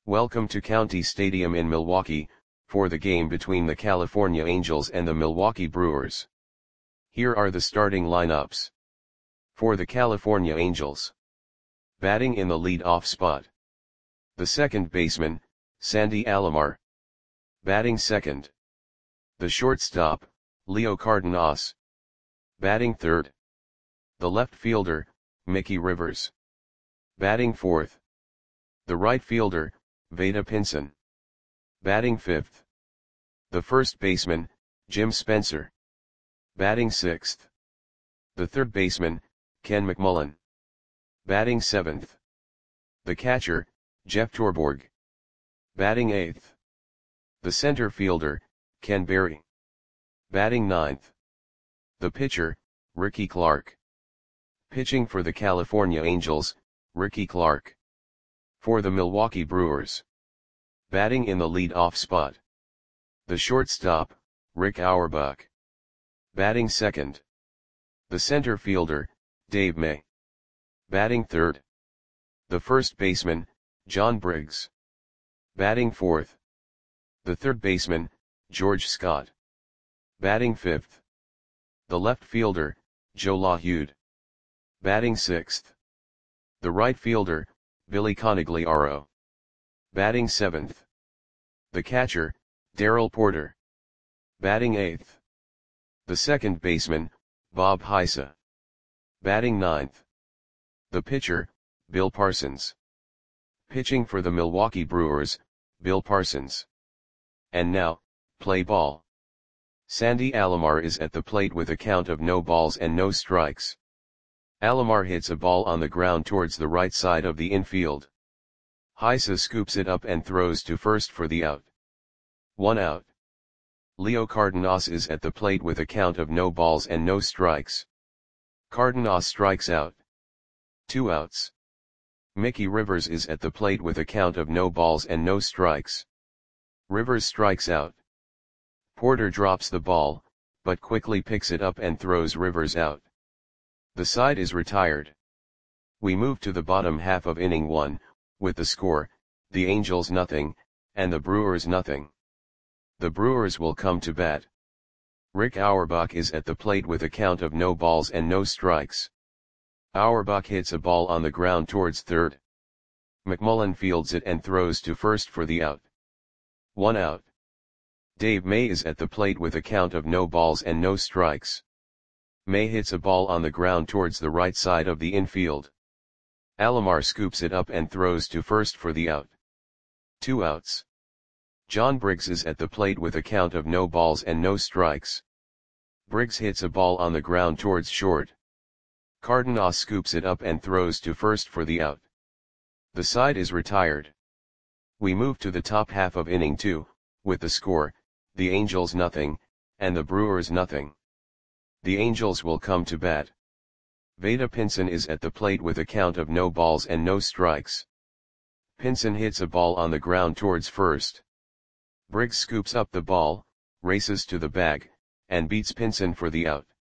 Welcome to County Stadium in Milwaukee, for the game between the California Angels and the Milwaukee Brewers. Here are the starting lineups. For the California Angels. Batting in the lead-off spot. The second baseman, Sandy Alomar. Batting second. The shortstop, Leo Cardenas. Batting third. The left fielder, Mickey Rivers. Batting fourth. The right fielder, Vada Pinson. Batting fifth. The first baseman, Jim Spencer. Batting sixth. The third baseman, Ken McMullen. Batting seventh. The catcher, Jeff Torborg. Batting eighth. The center fielder, Ken Berry. Batting ninth. The pitcher, Ricky Clark. Pitching for the California Angels, Ricky Clark. For the Milwaukee Brewers. Batting in the lead-off spot. The shortstop, Rick Auerbach. Batting second. The center fielder, Dave May. Batting third. The first baseman, John Briggs. Batting fourth. The third baseman, George Scott. Batting fifth. The left fielder, Joe LaHude. Batting sixth. The right fielder, Billy Conigliaro. Batting seventh. The catcher, Darrell Porter. Batting eighth. The second baseman, Bob Heisa. Batting ninth. The pitcher, Bill Parsons. Pitching for the Milwaukee Brewers, Bill Parsons. And now, play ball. Sandy Alomar is at the plate with a count of no balls and no strikes. Alomar hits a ball on the ground towards the right side of the infield. Heisa scoops it up and throws to first for the out. 1 out. Leo Cardenas is at the plate with a count of no balls and no strikes. Cardenas strikes out. 2 outs. Mickey Rivers is at the plate with a count of no balls and no strikes. Rivers strikes out. Porter drops the ball, but quickly picks it up and throws Rivers out. The side is retired. We move to the bottom half of inning 1, with the score, the Angels nothing, and the Brewers nothing. The Brewers will come to bat. Rick Auerbach is at the plate with a count of no balls and no strikes. Auerbach hits a ball on the ground towards third. McMullen fields it and throws to first for the out. 1 out. Dave May is at the plate with a count of no balls and no strikes. May hits a ball on the ground towards the right side of the infield. Alomar scoops it up and throws to first for the out. 2 outs. John Briggs is at the plate with a count of no balls and no strikes. Briggs hits a ball on the ground towards short. Cardenas scoops it up and throws to first for the out. The side is retired. We move to the top half of inning 2, with the score, the Angels nothing, and the Brewers nothing. The Angels will come to bat. Vada Pinson is at the plate with a count of no balls and no strikes. Pinson hits a ball on the ground towards first. Briggs scoops up the ball, races to the bag, and beats Pinson for the out.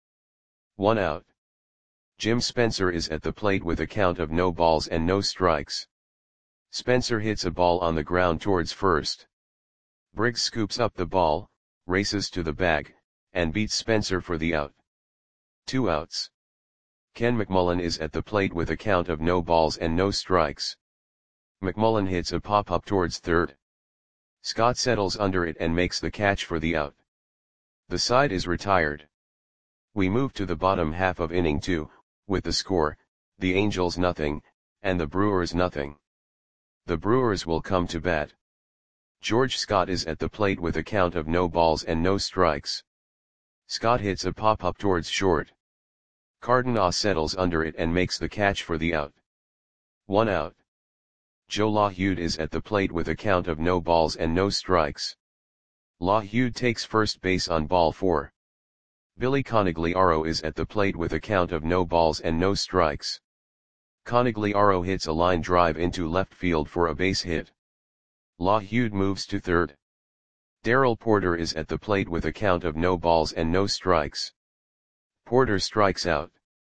1 out. Jim Spencer is at the plate with a count of no balls and no strikes. Spencer hits a ball on the ground towards first. Briggs scoops up the ball, races to the bag, and beats Spencer for the out. 2 outs. Ken McMullen is at the plate with a count of no balls and no strikes. McMullen hits a pop-up towards third. Scott settles under it and makes the catch for the out. The side is retired. We move to the bottom half of inning 2, with the score, the Angels nothing, and the Brewers nothing. The Brewers will come to bat. George Scott is at the plate with a count of no balls and no strikes. Scott hits a pop-up towards short. Cardenas settles under it and makes the catch for the out. 1 out. Joe LaHude is at the plate with a count of no balls and no strikes. LaHude takes first base on ball 4. Billy Conigliaro is at the plate with a count of no balls and no strikes. Conigliaro hits a line drive into left field for a base hit. LaHude moves to third. Darrell Porter is at the plate with a count of no balls and no strikes. Porter strikes out.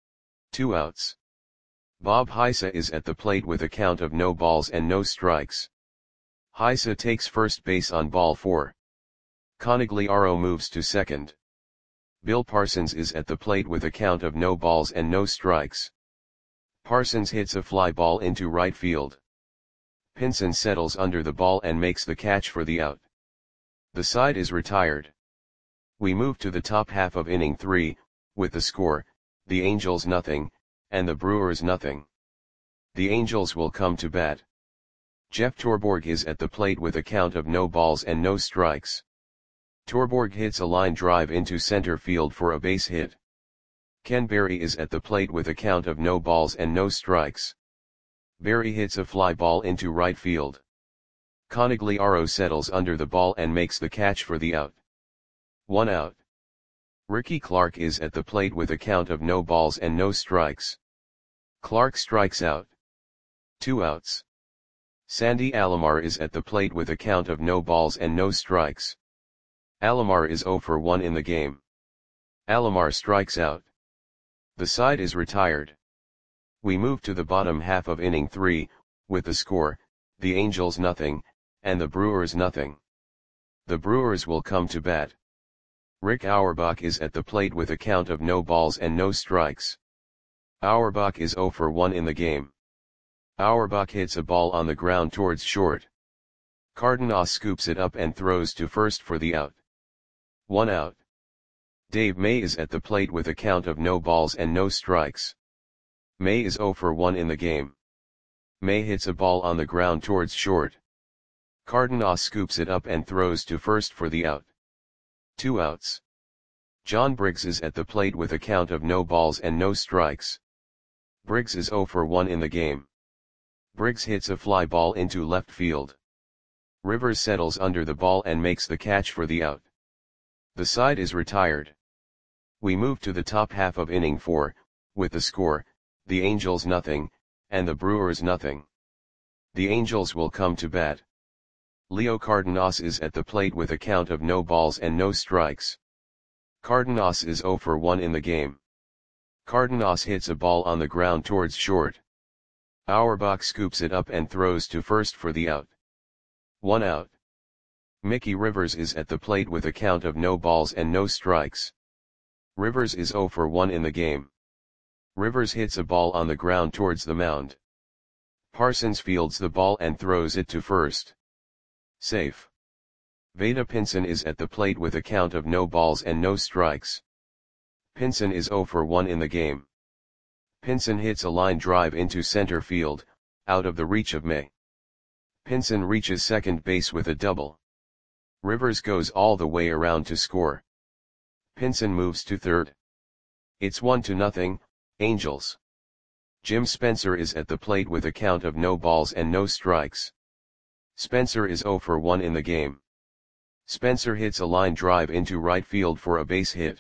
2 outs. Bob Heisa is at the plate with a count of no balls and no strikes. Heisa takes first base on ball 4. Conagliaro moves to second. Bill Parsons is at the plate with a count of no balls and no strikes. Parsons hits a fly ball into right field. Pinson settles under the ball and makes the catch for the out. The side is retired. We move to the top half of inning 3, with the score, the Angels nothing, and the Brewers nothing. The Angels will come to bat. Jeff Torborg is at the plate with a count of no balls and no strikes. Torborg hits a line drive into center field for a base hit. Ken Berry is at the plate with a count of no balls and no strikes. Berry hits a fly ball into right field. Conagliaro settles under the ball and makes the catch for the out. 1 out. Ricky Clark is at the plate with a count of no balls and no strikes. Clark strikes out. 2 outs. Sandy Alomar is at the plate with a count of no balls and no strikes. Alomar is 0 for 1 in the game. Alomar strikes out. The side is retired. We move to the bottom half of inning 3, with the score, the Angels nothing, and the Brewers nothing. The Brewers will come to bat. Rick Auerbach is at the plate with a count of no balls and no strikes. Auerbach is 0 for 1 in the game. Auerbach hits a ball on the ground towards short. Cardenas scoops it up and throws to first for the out. 1 out. Dave May is at the plate with a count of no balls and no strikes. May is 0 for 1 in the game. May hits a ball on the ground towards short. Cardenas scoops it up and throws to first for the out. 2 outs. John Briggs is at the plate with a count of no balls and no strikes. Briggs is 0 for 1 in the game. Briggs hits a fly ball into left field. Rivers settles under the ball and makes the catch for the out. The side is retired. We move to the top half of inning 4, with the score, the Angels nothing, and the Brewers nothing. The Angels will come to bat. Leo Cardenas is at the plate with a count of no balls and no strikes. Cardenas is 0 for 1 in the game. Cardenas hits a ball on the ground towards short. Auerbach scoops it up and throws to first for the out. 1 out. Mickey Rivers is at the plate with a count of no balls and no strikes. Rivers is 0 for 1 in the game. Rivers hits a ball on the ground towards the mound. Parsons fields the ball and throws it to first. Safe. Vada Pinson is at the plate with a count of no balls and no strikes. Pinson is 0 for 1 in the game. Pinson hits a line drive into center field, out of the reach of May. Pinson reaches second base with a double. Rivers goes all the way around to score. Pinson moves to third. It's 1-0, Angels. Jim Spencer is at the plate with a count of no balls and no strikes. Spencer is 0 for 1 in the game. Spencer hits a line drive into right field for a base hit.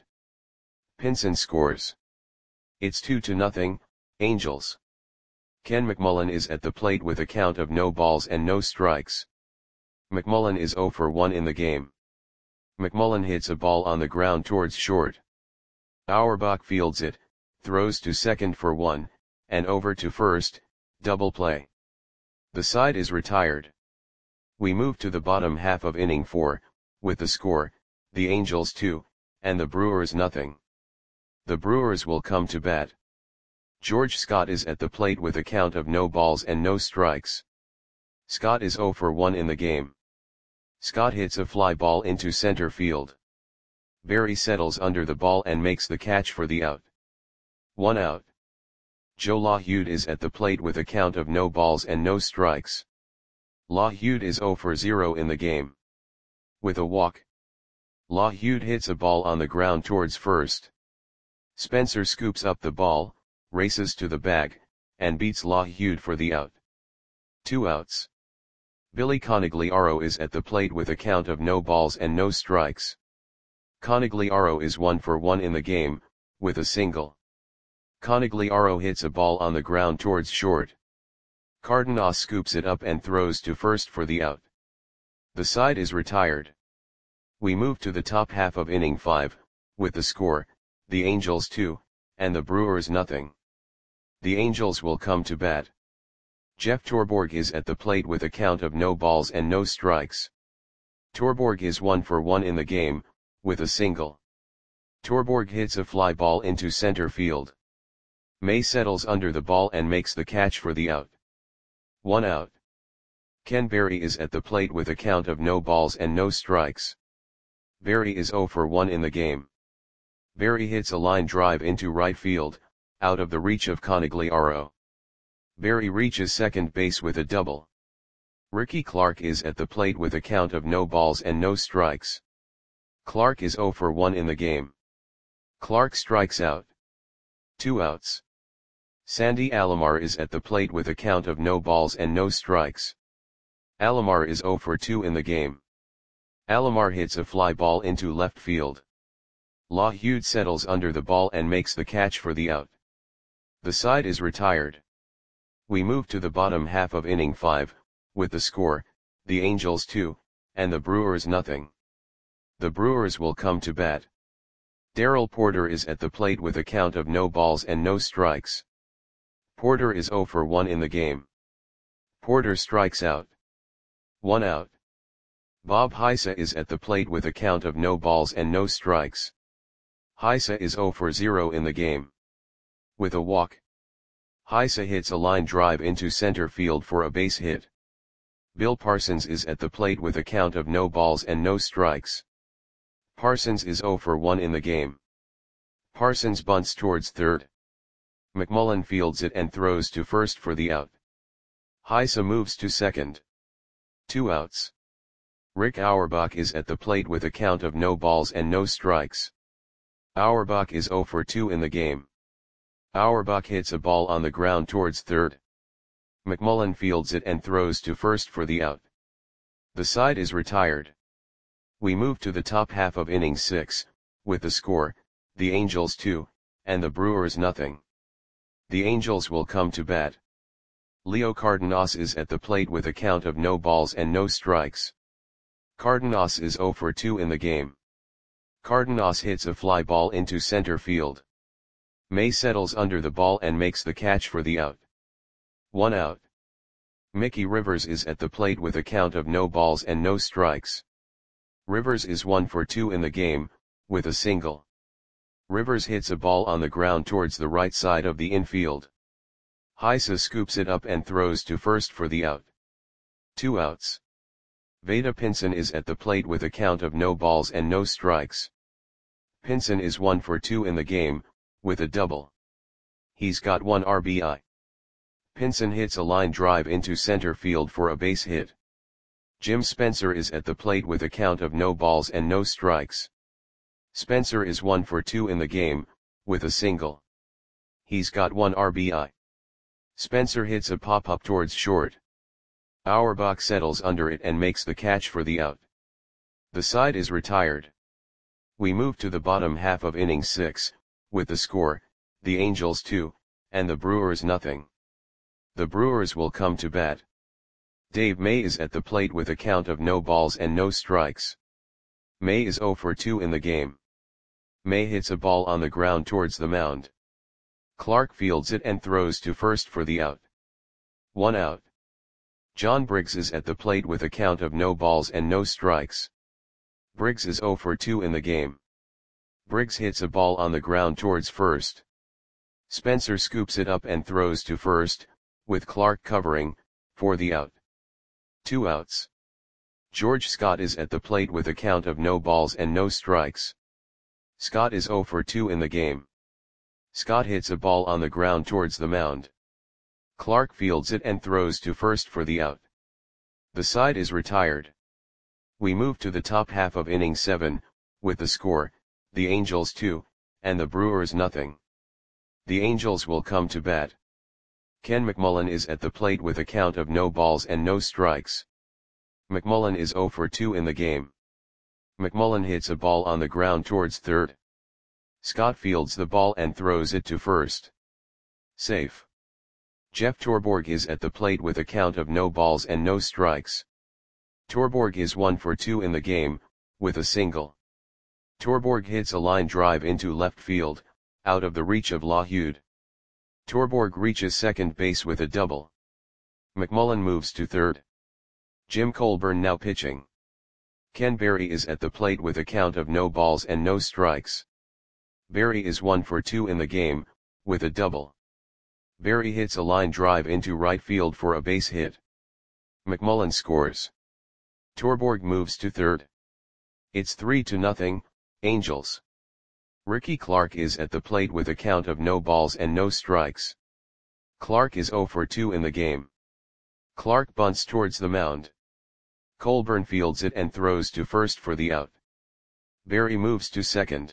Pinson scores. It's 2-0, Angels. Ken McMullen is at the plate with a count of no balls and no strikes. McMullen is 0 for 1 in the game. McMullen hits a ball on the ground towards short. Auerbach fields it, throws to second for 1, and over to first, double play. The side is retired. We move to the bottom half of inning 4, with the score, the Angels 2, and the Brewers nothing. The Brewers will come to bat. George Scott is at the plate with a count of no balls and no strikes. Scott is 0 for 1 in the game. Scott hits a fly ball into center field. Berry settles under the ball and makes the catch for the out. 1 out. Joe LaHude is at the plate with a count of no balls and no strikes. LaHude is 0 for 0 in the game. With a walk. LaHude hits a ball on the ground towards first. Spencer scoops up the ball, races to the bag, and beats LaHude for the out. 2 outs. Billy Conagliaro is at the plate with a count of no balls and no strikes. Conagliaro is 1 for 1 in the game, with a single. Conagliaro hits a ball on the ground towards short. Cardenas scoops it up and throws to first for the out. The side is retired. We move to the top half of inning 5, with the score, the Angels 2, and the Brewers nothing. The Angels will come to bat. Jeff Torborg is at the plate with a count of no balls and no strikes. Torborg is 1 for 1 in the game, with a single. Torborg hits a fly ball into center field. May settles under the ball and makes the catch for the out. 1 out. Ken Berry is at the plate with a count of no balls and no strikes. Berry is 0 for 1 in the game. Berry hits a line drive into right field, out of the reach of Conigliaro. Berry reaches second base with a double. Ricky Clark is at the plate with a count of no balls and no strikes. Clark is 0 for 1 in the game. Clark strikes out. 2 outs. Sandy Alomar is at the plate with a count of no balls and no strikes. Alomar is 0 for 2 in the game. Alomar hits a fly ball into left field. LaHude settles under the ball and makes the catch for the out. The side is retired. We move to the bottom half of inning 5, with the score, the Angels 2, and the Brewers nothing. The Brewers will come to bat. Darrell Porter is at the plate with a count of no balls and no strikes. Porter is 0 for 1 in the game. Porter strikes out. 1 out. Bob Heisa is at the plate with a count of no balls and no strikes. Heisa is 0 for 0 in the game. With a walk. Heisa hits a line drive into center field for a base hit. Bill Parsons is at the plate with a count of no balls and no strikes. Parsons is 0 for 1 in the game. Parsons bunts towards third. McMullen fields it and throws to first for the out. Heisa moves to second. 2 outs. Rick Auerbach is at the plate with a count of no balls and no strikes. Auerbach is 0 for 2 in the game. Auerbach hits a ball on the ground towards third. McMullen fields it and throws to first for the out. The side is retired. We move to the top half of inning 6, with the score, the Angels 2, and the Brewers nothing. The Angels will come to bat. Leo Cardenas is at the plate with a count of no balls and no strikes. Cardenas is 0 for 2 in the game. Cardenas hits a fly ball into center field. May settles under the ball and makes the catch for the out. 1 out. Mickey Rivers is at the plate with a count of no balls and no strikes. Rivers is 1 for 2 in the game, with a single. Rivers hits a ball on the ground towards the right side of the infield. Heisa scoops it up and throws to first for the out. 2 outs. Vada Pinson is at the plate with a count of no balls and no strikes. Pinson is 1 for 2 in the game, with a double. He's got 1 RBI. Pinson hits a line drive into center field for a base hit. Jim Spencer is at the plate with a count of no balls and no strikes. Spencer is 1 for 2 in the game, with a single. He's got 1 RBI. Spencer hits a pop-up towards short. Auerbach settles under it and makes the catch for the out. The side is retired. We move to the bottom half of inning 6, with the score, the Angels 2, and the Brewers nothing. The Brewers will come to bat. Dave May is at the plate with a count of no balls and no strikes. May is 0 for 2 in the game. May hits a ball on the ground towards the mound. Clark fields it and throws to first for the out. 1 out. John Briggs is at the plate with a count of no balls and no strikes. Briggs is 0 for 2 in the game. Briggs hits a ball on the ground towards first. Spencer scoops it up and throws to first, with Clark covering, for the out. 2 outs. George Scott is at the plate with a count of no balls and no strikes. Scott is 0 for 2 in the game. Scott hits a ball on the ground towards the mound. Clark fields it and throws to first for the out. The side is retired. We move to the top half of inning 7, with the score, the Angels 2, and the Brewers nothing. The Angels will come to bat. Ken McMullen is at the plate with a count of no balls and no strikes. McMullen is 0 for 2 in the game. McMullen hits a ball on the ground towards third. Scott fields the ball and throws it to first. Safe. Jeff Torborg is at the plate with a count of no balls and no strikes. Torborg is 1 for 2 in the game, with a single. Torborg hits a line drive into left field, out of the reach of LaHude. Torborg reaches second base with a double. McMullen moves to third. Jim Colburn now pitching. Ken Berry is at the plate with a count of no balls and no strikes. Berry is 1 for 2 in the game, with a double. Berry hits a line drive into right field for a base hit. McMullen scores. Torborg moves to third. It's 3-0, Angels. Ricky Clark is at the plate with a count of no balls and no strikes. Clark is 0 for 2 in the game. Clark bunts towards the mound. Colburn fields it and throws to first for the out. Berry moves to second.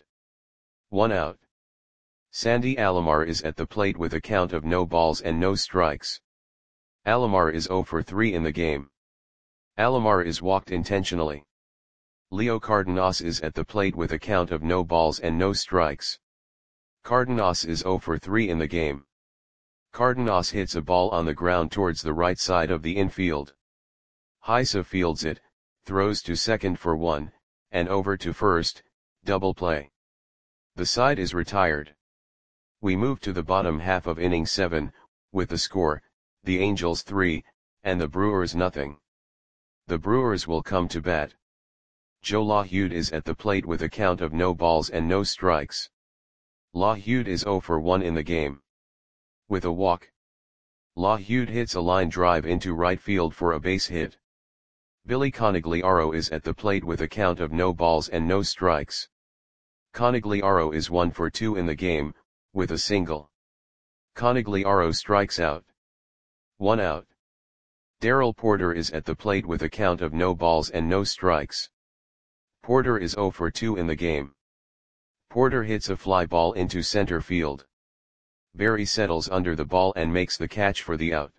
1 out. Sandy Alomar is at the plate with a count of no balls and no strikes. Alomar is 0 for 3 in the game. Alomar is walked intentionally. Leo Cardenas is at the plate with a count of no balls and no strikes. Cardenas is 0 for 3 in the game. Cardenas hits a ball on the ground towards the right side of the infield. Heise fields it, throws to second for 1, and over to first, double play. The side is retired. We move to the bottom half of inning 7, with the score, the Angels 3, and the Brewers nothing. The Brewers will come to bat. Joe LaHude is at the plate with a count of no balls and no strikes. LaHude is 0 for 1 in the game. With a walk. LaHude hits a line drive into right field for a base hit. Billy Conigliaro is at the plate with a count of no balls and no strikes. Conigliaro is 1 for 2 in the game, with a single. Conigliaro strikes out. 1 out. Darrell Porter is at the plate with a count of no balls and no strikes. Porter is 0 for 2 in the game. Porter hits a fly ball into center field. Berry settles under the ball and makes the catch for the out.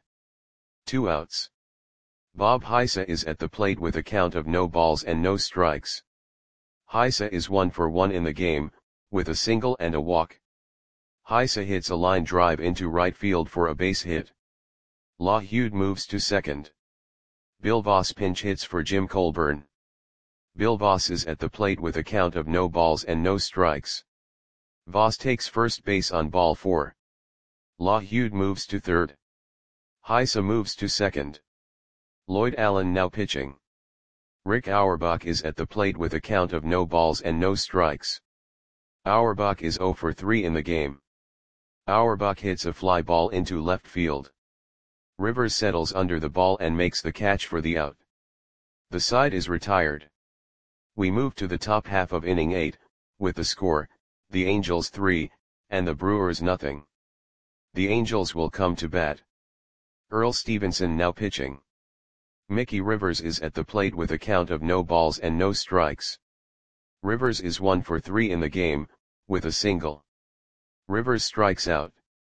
2 outs. Bob Heise is at the plate with a count of no balls and no strikes. Heise is 1 for 1 in the game, with a single and a walk. Heise hits a line drive into right field for a base hit. LaHude moves to second. Bill Voss pinch hits for Jim Colburn. Bill Voss is at the plate with a count of no balls and no strikes. Voss takes first base on ball 4. LaHude moves to third. Heise moves to second. Lloyd Allen now pitching. Rick Auerbach is at the plate with a count of no balls and no strikes. Auerbach is 0 for 3 in the game. Auerbach hits a fly ball into left field. Rivers settles under the ball and makes the catch for the out. The side is retired. We move to the top half of inning 8, with the score, the Angels 3, and the Brewers nothing. The Angels will come to bat. Earl Stevenson now pitching. Mickey Rivers is at the plate with a count of no balls and no strikes. Rivers is 1 for 3 in the game, with a single. Rivers strikes out.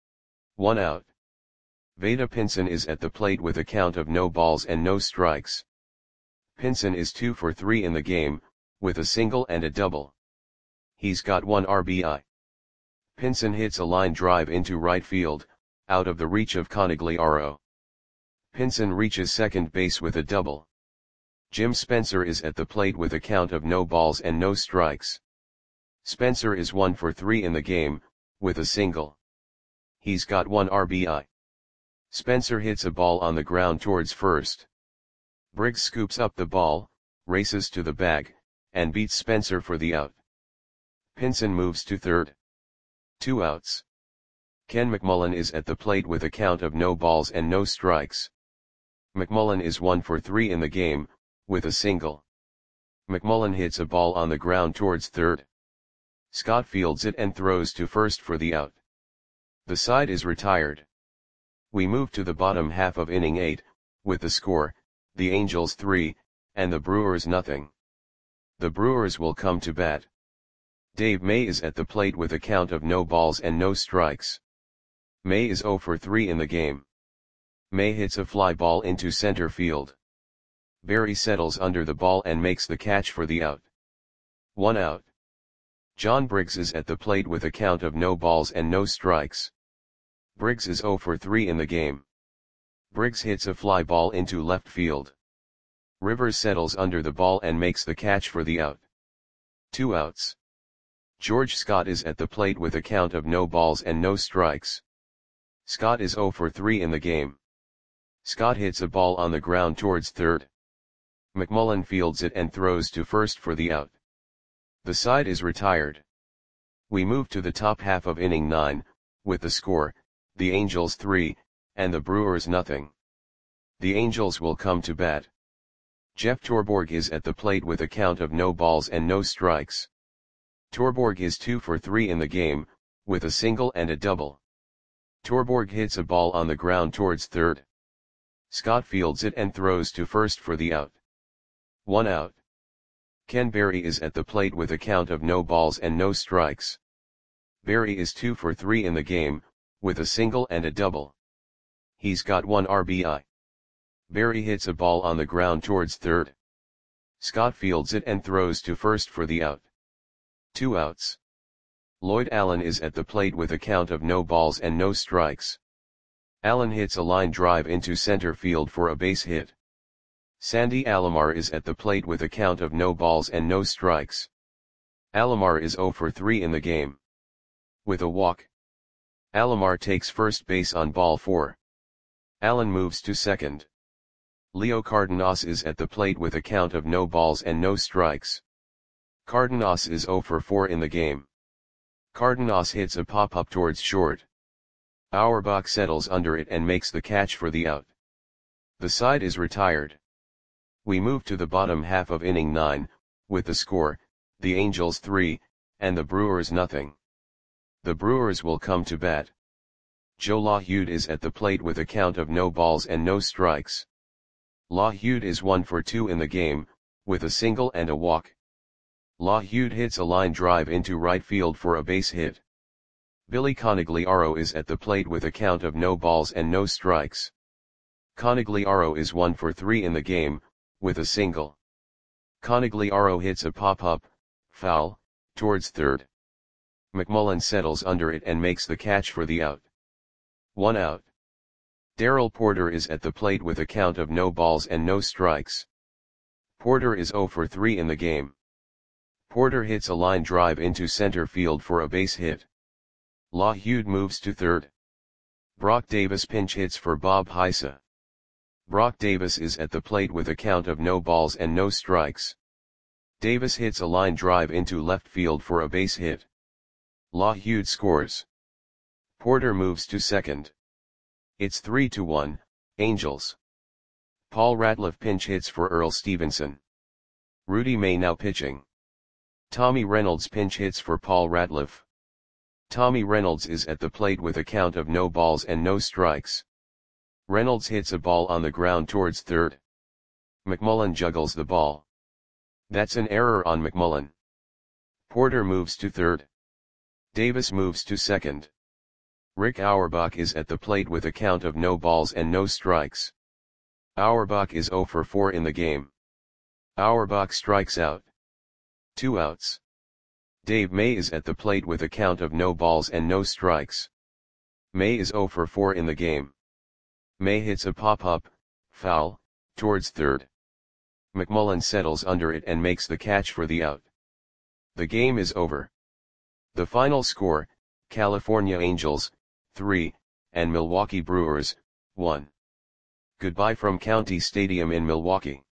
1 out. Vada Pinson is at the plate with a count of no balls and no strikes. Pinson is 2 for 3 in the game, with a single and a double. He's got 1 RBI. Pinson hits a line drive into right field, out of the reach of Conigliaro. Pinson reaches second base with a double. Jim Spencer is at the plate with a count of no balls and no strikes. Spencer is 1 for 3 in the game, with a single. He's got 1 RBI. Spencer hits a ball on the ground towards first. Briggs scoops up the ball, races to the bag, and beats Spencer for the out. Pinson moves to third. 2 outs. Ken McMullen is at the plate with a count of no balls and no strikes. McMullen is 1 for 3 in the game, with a single. McMullen hits a ball on the ground towards third. Scott fields it and throws to first for the out. The side is retired. We move to the bottom half of inning 8, with the score, the Angels 3, and the Brewers nothing. The Brewers will come to bat. Dave May is at the plate with a count of no balls and no strikes. May is 0 for 3 in the game. May hits a fly ball into center field. Berry settles under the ball and makes the catch for the out. 1 out. John Briggs is at the plate with a count of no balls and no strikes. Briggs is 0 for 3 in the game. Briggs hits a fly ball into left field. Rivers settles under the ball and makes the catch for the out. 2 outs. George Scott is at the plate with a count of no balls and no strikes. Scott is 0 for 3 in the game. Scott hits a ball on the ground towards third. McMullen fields it and throws to first for the out. The side is retired. We move to the top half of inning 9, with the score, the Angels 3, and the Brewers nothing. The Angels will come to bat. Jeff Torborg is at the plate with a count of no balls and no strikes. Torborg is 2 for 3 in the game, with a single and a double. Torborg hits a ball on the ground towards third. Scott fields it and throws to first for the out. 1 out. Ken Berry is at the plate with a count of no balls and no strikes. Berry is 2 for 3 in the game, with a single and a double. He's got 1 RBI. Berry hits a ball on the ground towards third. Scott fields it and throws to first for the out. 2 outs. Lloyd Allen is at the plate with a count of no balls and no strikes. Allen hits a line drive into center field for a base hit. Sandy Alomar is at the plate with a count of no balls and no strikes. Alomar is 0 for 3 in the game. With a walk. Alomar takes first base on ball 4. Allen moves to second. Leo Cardenas is at the plate with a count of no balls and no strikes. Cardenas is 0 for 4 in the game. Cardenas hits a pop-up towards short. Auerbach settles under it and makes the catch for the out. The side is retired. We move to the bottom half of inning 9, with the score, the Angels 3, and the Brewers nothing. The Brewers will come to bat. Joe LaHude is at the plate with a count of no balls and no strikes. LaHude is 1 for 2 in the game, with a single and a walk. LaHude hits a line drive into right field for a base hit. Billy Conigliaro is at the plate with a count of no balls and no strikes. Conigliaro is 1 for 3 in the game, with a single. Conigliaro hits a pop-up, foul, towards third. McMullen settles under it and makes the catch for the out. 1 out. Darrell Porter is at the plate with a count of no balls and no strikes. Porter is 0 for 3 in the game. Porter hits a line drive into center field for a base hit. LaHude moves to third. Brock Davis pinch hits for Bob Heisa. Brock Davis is at the plate with a count of no balls and no strikes. Davis hits a line drive into left field for a base hit. LaHude scores. Porter moves to second. It's 3-1, Angels. Paul Ratliff pinch hits for Earl Stevenson. Rudy May now pitching. Tommy Reynolds pinch hits for Paul Ratliff. Tommy Reynolds is at the plate with a count of no balls and no strikes. Reynolds hits a ball on the ground towards third. McMullen juggles the ball. That's an error on McMullen. Porter moves to third. Davis moves to second. Rick Auerbach is at the plate with a count of no balls and no strikes. Auerbach is 0 for 4 in the game. Auerbach strikes out. 2 outs. Dave May is at the plate with a count of no balls and no strikes. May is 0 for 4 in the game. May hits a pop-up, foul, towards third. McMullen settles under it and makes the catch for the out. The game is over. The final score, California Angels, 3, and Milwaukee Brewers, 1. Goodbye from County Stadium in Milwaukee.